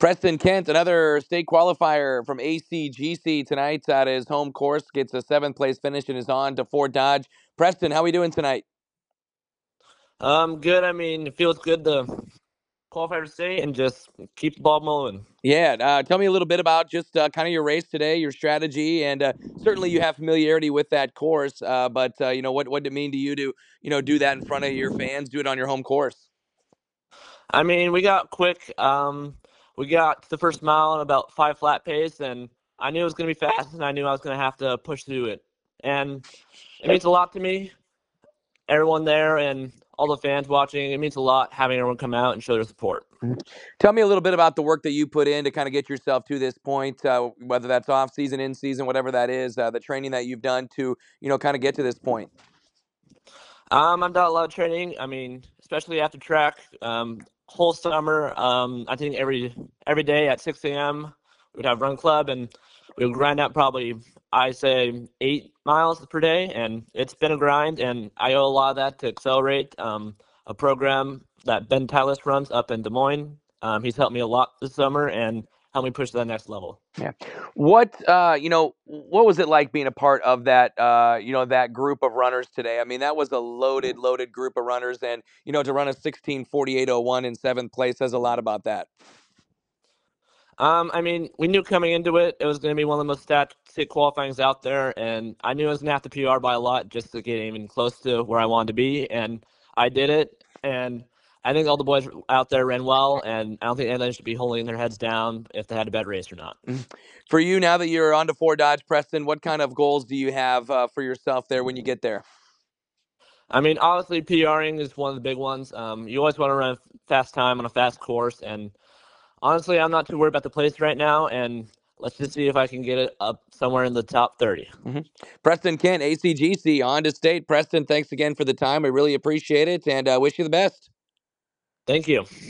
Preston Kent, another state qualifier from ACGC tonight at his home course, gets a seventh place finish and is on to Fort Dodge. Preston, how are we doing tonight? Good. I mean, it feels good to qualify for state and just keep the ball moving. Yeah, tell me a little bit about just kind of your race today, your strategy, and certainly you have familiarity with that course. But what did it mean to you to do that in front of your fans, do it on your home course? I mean, we got quick. We got to the first mile in about 5 flat pace, and I knew it was going to be fast, and I knew I was going to have to push through it. And it means a lot to me, everyone there, and all the fans watching. It means a lot having everyone come out and show their support. Tell me a little bit about the work that you put in to kind of get yourself to this point, whether that's off season, in season, whatever that is, the training that you've done to kind of get to this point. I've done a lot of training. I mean, especially after track, whole summer. I think every day at 6 a.m. we'd have run club, and we would grind out probably, I say, 8 miles per day, and it's been a grind. And I owe a lot of that to Accelerate, a program that Ben Tylis runs up in Des Moines. He's helped me a lot this summer and helped me push to the next level. Yeah. What was it like being a part of that that group of runners today? I mean, that was a loaded group of runners, and to run a 16:48:01 in seventh place says a lot about that. I mean, we knew coming into it, it was going to be one of the most static qualifyings out there, and I knew I was going to have to PR by a lot just to get even close to where I wanted to be, and I did it, and I think all the boys out there ran well, and I don't think anyone should be holding their heads down if they had a bad race or not. For you, now that you're on to Fort Dodge, Preston, what kind of goals do you have for yourself there when you get there? I mean, obviously, PRing is one of the big ones. You always want to run a fast time on a fast course, and honestly, I'm not too worried about the place right now, and let's just see if I can get it up somewhere in the top 30. Preston Kent, ACGC, on to state. Preston, thanks again for the time. I really appreciate it, and wish you the best. Thank you.